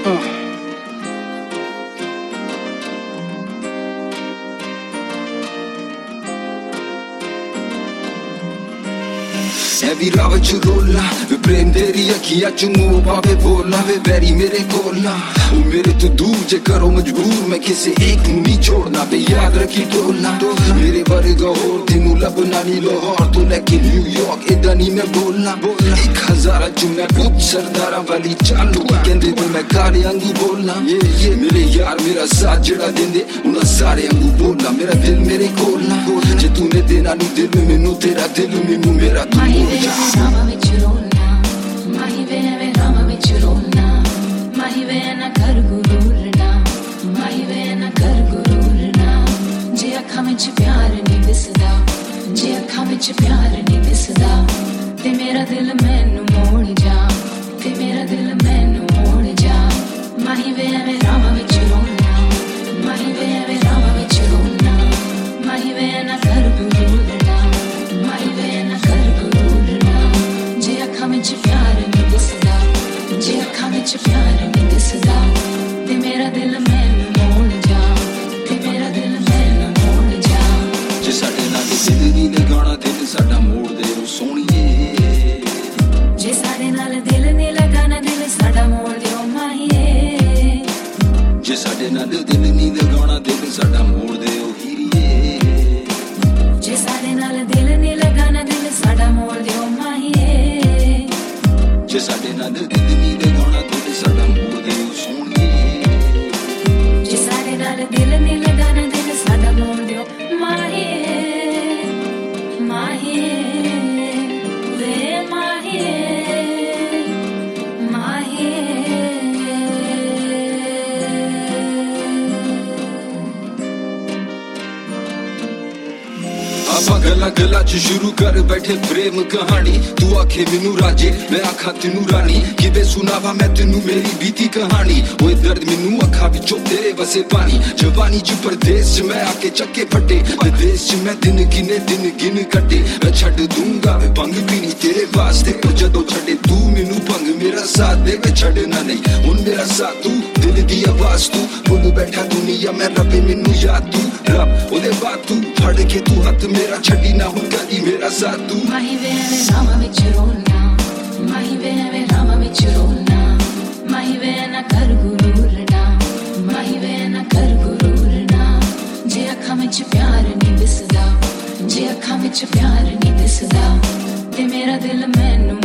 भी राव च रोला वे प्रेम तेरी अखियां च मुंह पावे बोला वे बैरी मेरे कोला ओ मेरे तो दूर जे करो मजबूर मैं किसी एक नू नहीं छोड़ना वे याद रखी टोला मेरे वर्गा होर तेनू लभना नहीं लाहौर तो लेके न्यूयॉर्क इदा नहीं मैं बोलना 1000 च मैं कुछ सरदारा वाली चालू कहंदे ते मैं काले वांगू बोलना मेरे यार मेरा साथ जेड़ा देंदे उन्हां सारे वांगू बोलना मेरा दिल मेरे कोल ना जे तूने देना नहीं दिल मैनू तेरा दिल मैनू मेरा तू Rama vich rolna, mahi ve Rama vich rolna, mahi ve na kar gururna, mahi ve na kar gururna. Je akhan vich pyar nahi disda, je akhan vich pyar nahi disda. Te mera dil mainu mol ja, te mera dil mainu mol ja. Mahi ve Rama vich rolna, mahi ve Rama vich rolna, mahi ve na kar gururna, mahi ve na kar जे अखां विच प्यार नहीं दिसदा जे अखां विच प्यार नहीं दिसदा ते मेरा दिल मैनू मोड़ जा ते मेरा दिल मैनू मोड़ जा जे साडे नाल दिल नहीं लगाना दिल साडा मोड़ दे ओ सोहणीए जे साडे नाल दिल नहीं लगाना दिल साडा मोड़ दे ओ माहीए जे साडे नाल दिल नहीं लगाना दिल साडा मोड़ दे ओ हीरीए जे साडे नाल दिल नहीं लगाना दिल साडा मोड़ दे ओ माहीए जे साडे नाल दिल नहीं लगाना दिल साडा मोड़ दे ओ सोहणीए जे साडे नाल दिल नहीं लगाना दिल साडा मोड़ दे ओ माहीए माहीए वे माहीए माहीए ਆਪਾਂ गला गला च शुरू कर बैठे प्रेम कहानी तू आखे मैनू राजे मैं आखा तेनू रानी किवे सुनावा मैं तेनू मेरी बीती कहानी ओए दर्द मैनू अखा विचों तेरे वसे पानी जवानी च परदेस च मैं आके चक्के फटे विदेश च मैं दिन गिन कटे मैं छड्ड दूंगा वे भंग पीनी तेरे वास्ते पर जदों छड्डे तू मैनू भंग मेरा साथ दे मैं छड्डना नहीं हुण मेरा साथ तू दिल दी आवाज तू भुल बैठा दुनिया मैं रबे मैनू याद तू रब ओदे बाद तू फड़ के तू हथ मेरा छड्डी ना हुण कदी मेरा साथ तू माही वे Rama vich rolna mahi ve Rama vich rolna mahi ve na kar gururna mahi ve na kar gururna je akhan vich pyar nahi disda je akhan vich pyar nahi disda te mera dil mainu